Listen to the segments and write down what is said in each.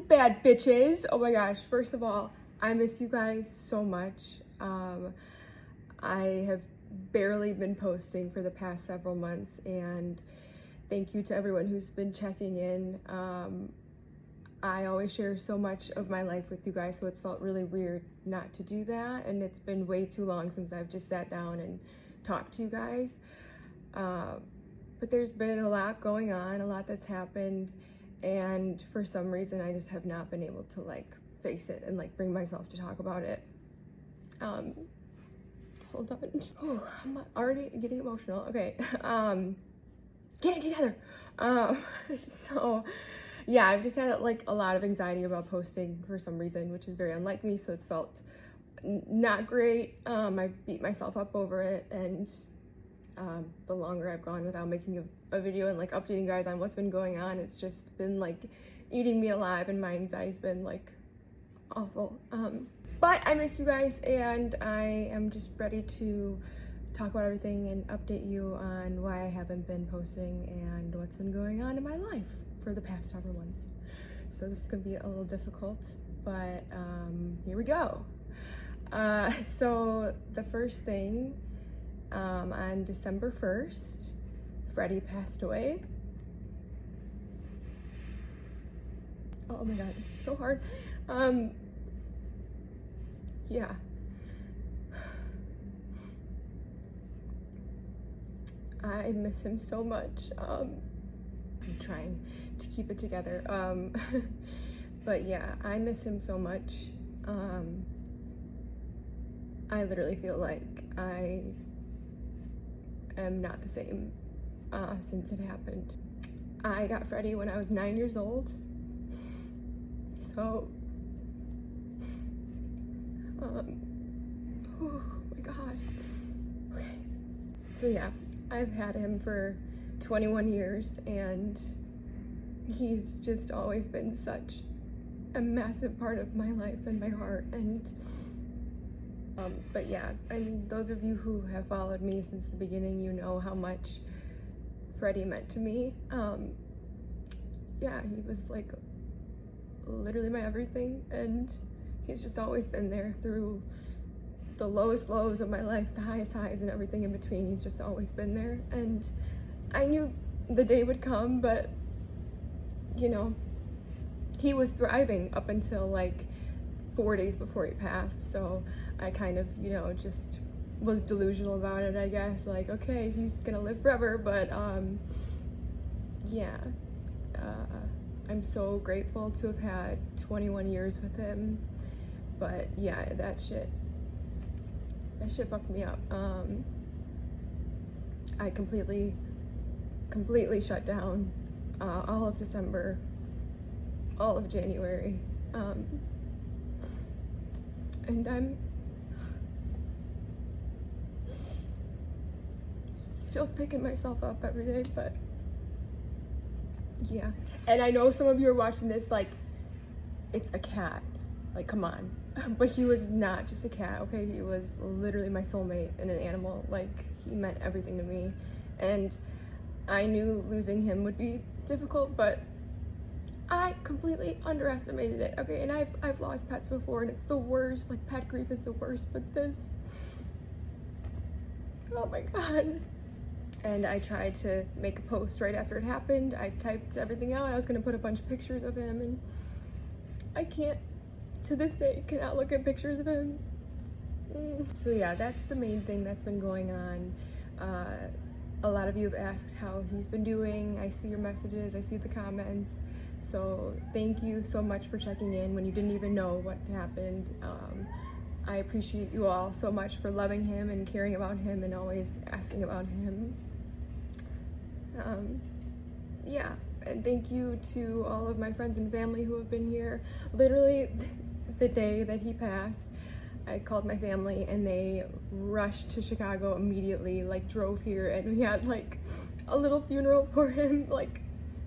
bad bitches. Oh my gosh, first of all, I miss you guys so much. I have barely been posting for the past several months, and thank you to everyone who's been checking in. I always share so much of my life with you guys, so it's felt really weird not to do that, and it's been way too long since I've just sat down and talked to you guys. But there's been a lot going on, a lot that's happened, and for some reason I just have not been able to like face it and like bring myself to talk about it. Hold on. Oh, I'm already getting emotional. Okay. Get it together. So yeah, I've just had like a lot of anxiety about posting for some reason, which is very unlike me, so it's felt not great. I beat myself up over it, and the longer I've gone without making a video and like updating you guys on what's been going on, it's just been like eating me alive, and my anxiety's been like awful. But I miss you guys, and I am just ready to talk about everything and update you on why I haven't been posting and what's been going on in my life for the past several months. So this is gonna be a little difficult, but here we go. So the first thing, on December 1st, Freddie passed away. Oh my god, this is so hard. Yeah. I miss him so much. I'm trying to keep it together. But yeah, I miss him so much. I literally feel like I am not the same since it happened. I got Freddie when I was 9 years old. So oh my god. Okay. So yeah, I've had him for 21 years, and he's just always been such a massive part of my life and my heart. And but yeah, I mean, those of you who have followed me since the beginning, you know how much Freddie meant to me. Yeah, he was like literally my everything, and he's just always been there through the lowest lows of my life, the highest highs, and everything in between. He's just always been there, and I knew the day would come, but you know, he was thriving up until like 4 days before he passed. So I kind of, you know, just was delusional about it, I guess. Like, okay, he's gonna live forever, but yeah, I'm so grateful to have had 21 years with him. But yeah, that shit fucked me up. I completely shut down all of December, all of January, and I'm still picking myself up every day. But yeah, and I know some of you are watching this like, it's a cat, like, come on. But he was not just a cat, okay? He was literally my soulmate and an animal. Like, he meant everything to me, and I knew losing him would be difficult, but I completely underestimated it, okay? And I've lost pets before, and it's the worst. Like, pet grief is the worst, but this, oh my god. And I tried to make a post right after it happened. I typed everything out. I was gonna put a bunch of pictures of him, and I can't, to this day, cannot look at pictures of him. So yeah, that's the main thing that's been going on. A lot of you have asked how he's been doing. I see your messages, I see the comments. So thank you so much for checking in when you didn't even know what happened. I appreciate you all so much for loving him and caring about him and always asking about him. Yeah, and thank you to all of my friends and family who have been here. Literally, the day that he passed, I called my family and they rushed to Chicago immediately, like drove here, and we had like a little funeral for him, like,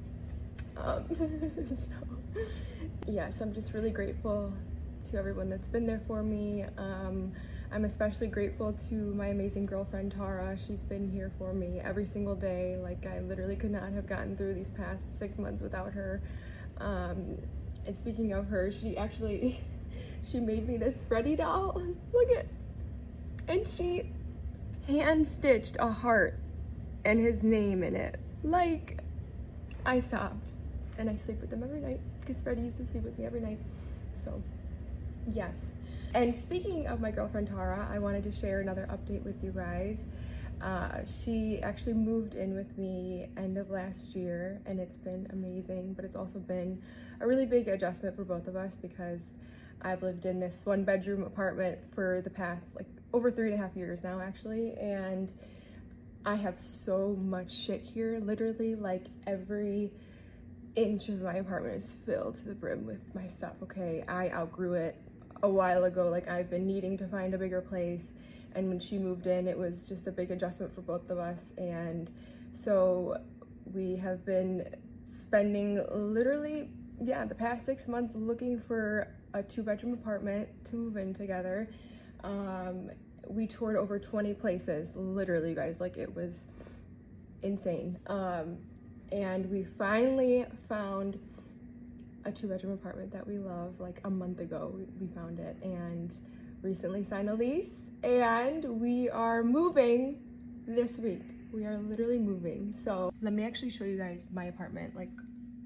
so yes, I'm just really grateful to everyone that's been there for me. I'm especially grateful to my amazing girlfriend Tara. She's been here for me every single day. Like, I literally could not have gotten through these past 6 months without her. And speaking of her, she actually, she made me this Freddy doll. Look at, and she hand stitched a heart and his name in it. Like, I sobbed. And I sleep with them every night because Freddy used to sleep with me every night. So, yes. And speaking of my girlfriend Tara, I wanted to share another update with you guys. She actually moved in with me end of last year, and it's been amazing, but it's also been a really big adjustment for both of us because I've lived in this 1-bedroom apartment for the past like over 3.5 years now actually, and I have so much shit here. Literally, like, every inch of my apartment is filled to the brim with my stuff, okay? I outgrew it a while ago. Like, I've been needing to find a bigger place, and when she moved in, it was just a big adjustment for both of us. And so we have been spending literally, yeah, the past 6 months looking for a 2-bedroom apartment to move in together. We toured over 20 places, literally, you guys, like, it was insane. And we finally found a 2-bedroom apartment that we love. Like a month ago, we found it, and recently signed a lease, and we are moving this week. We are literally moving. So let me actually show you guys my apartment. Like,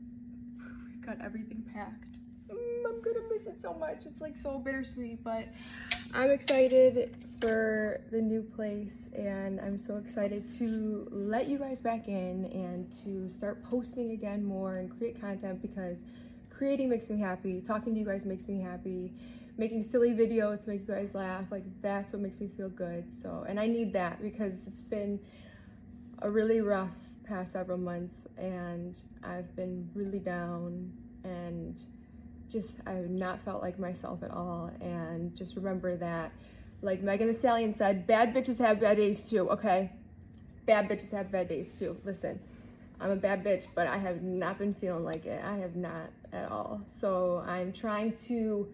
we got everything packed. I'm gonna miss it so much. It's like so bittersweet, but I'm excited for the new place, and I'm so excited to let you guys back in and to start posting again more and create content, because creating makes me happy. Talking to you guys makes me happy. Making silly videos to make you guys laugh, like, that's what makes me feel good. So, and I need that because it's been a really rough past several months, and I've been really down, and just, I've not felt like myself at all. And just remember that, like Megan Thee Stallion said, bad bitches have bad days too, okay? Bad bitches have bad days too. Listen, I'm a bad bitch, but I have not been feeling like it. I have not at all. So I'm trying to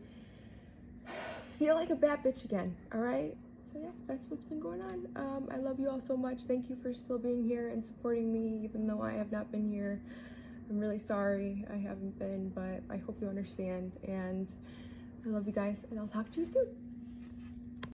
feel like a bad bitch again, all right? So yeah, that's what's been going on. I love you all so much. Thank you for still being here and supporting me, even though I have not been here. I'm really sorry I haven't been, but I hope you understand, and I love you guys, and I'll talk to you soon.